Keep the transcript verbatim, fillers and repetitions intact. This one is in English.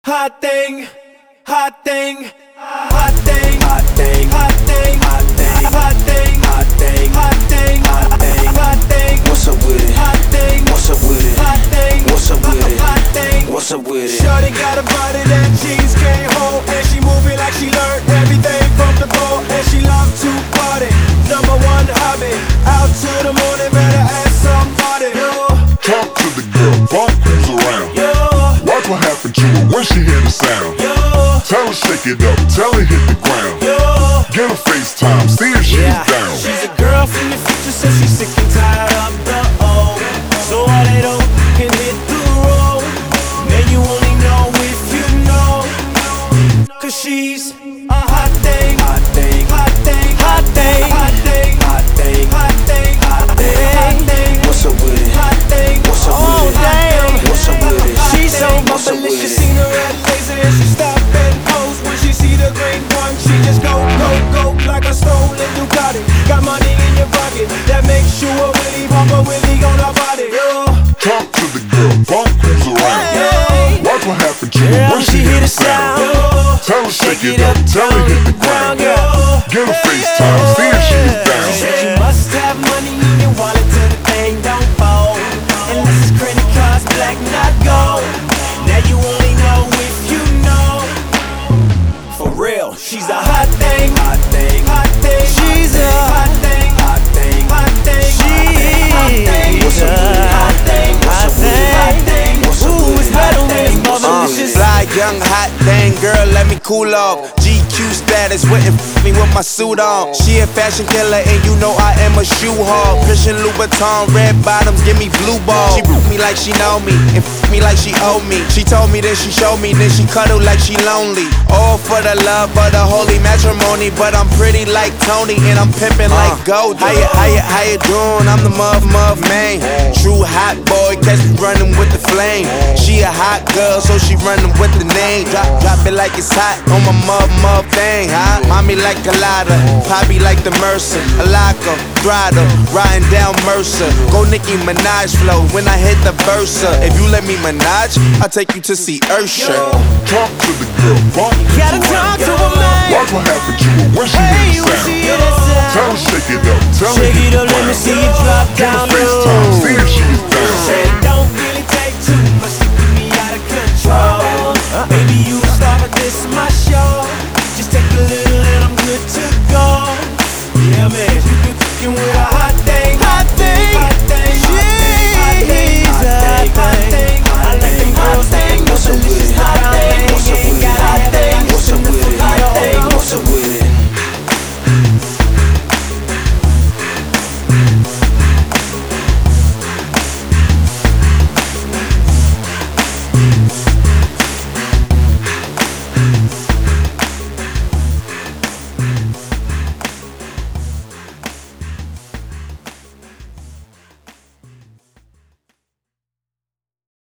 Hot thing, hot thing, hot thing, hot thing, hot thing, hot thing, hot thing, hot thing, hot thing, hot thing, hot thing. What's up with it? Hot thing. What's up with it? Hot thing. What's up with it? Hot thing. What's up with it? Shorty got a body that jeans can't hold, and she moving like she learned everything from the ball, and she love to party. Number one hobby, out to the morning, better ask somebody. Yo. Talk to the girl, bump who's around. Yo. Watch what happened to her when she hear the sound. Yo. Tell her shake it up, tell her hit the ground. Yo. Get her FaceTime, see if she's Yeah. down. She's a girl from the future, so she's sick and tired of the old. So all that old can hit the road. Man, you only know if you know. Cause she's a hot thing, hot thing, hot thing, hot thing, hot thing, hot thing, hot thing, hot thing, hot thing. What's up with it? Hot thing. What's up with it? Damn. What's up with it? She's so delicious. Seen her at laser and she stop and pose. When she see the green one, she just go, go, go like a stolen Ducati. Got money in your pocket that makes you a Willy pop a Willy on her body. Yo. Talk to the girl, bump who's around. Yo. Watch what happened to her when she hear the sound. Yo. Tell her shake it up, tell her hit the ground. Yo. Get her FaceTime, see if she's down. She said you must have money in your wallet till the thing don't fold. Unless it's credit cards, black, not gold. Now you only know if you know. For real, she's a hot thing, hot thing, hot thing. She's a hot thing, hot thing, hot thing. She's a hot thing, hot thing. Ooh, it's better when it's more delicious. Fly, young, hot thing, girl, let me cool off. G Q status, wouldn't f me with my suit on. She a fashion killer, and you know I am a shoe hog. Christian Louboutin, red bottoms, give me blue balls. She broke me like she know me, and f me like she owe me. She told me, then she showed me, then she cuddled like she lonely. All for the love of the holy matrimony, but I'm pretty like Tony, and I'm pimping like Gold. How you, how you, how you doing? I'm the muff, muff man. True hot boy, catch me running with the flame. She a hot girl, so she running with the name. Drop, drop it like it's hot on my muff, muff thing, huh? Mommy like Colada, Poppy like the Mercer, Alaka, Throttle, riding down Mercer. Go Nicki Minaj flow when I hit the Versa. If you let me Minaj, I'll take you to see Usher. Talk to the girl, bump who's Gotta around. talk to a man. Watch what happened to her when she Hey, hear when the she sound. hear that sound. Tell her shake it up, tell her Shake hit it the up, let me ground. see you drop Get her down FaceTime, low. see if she's down. Said it don't really take too much to get me out of control. Maybe you start, but this is my show. Just take a little and I'm good to go. Yeah, man, you can cooking with a hot thing, hot thing, hot thing, hot thing, hot thing, hot thing. I like them girls that ain't no delicious hot thing. What's up with it? Hot thing. What's up with it? Hot thing. What's up with it? Talk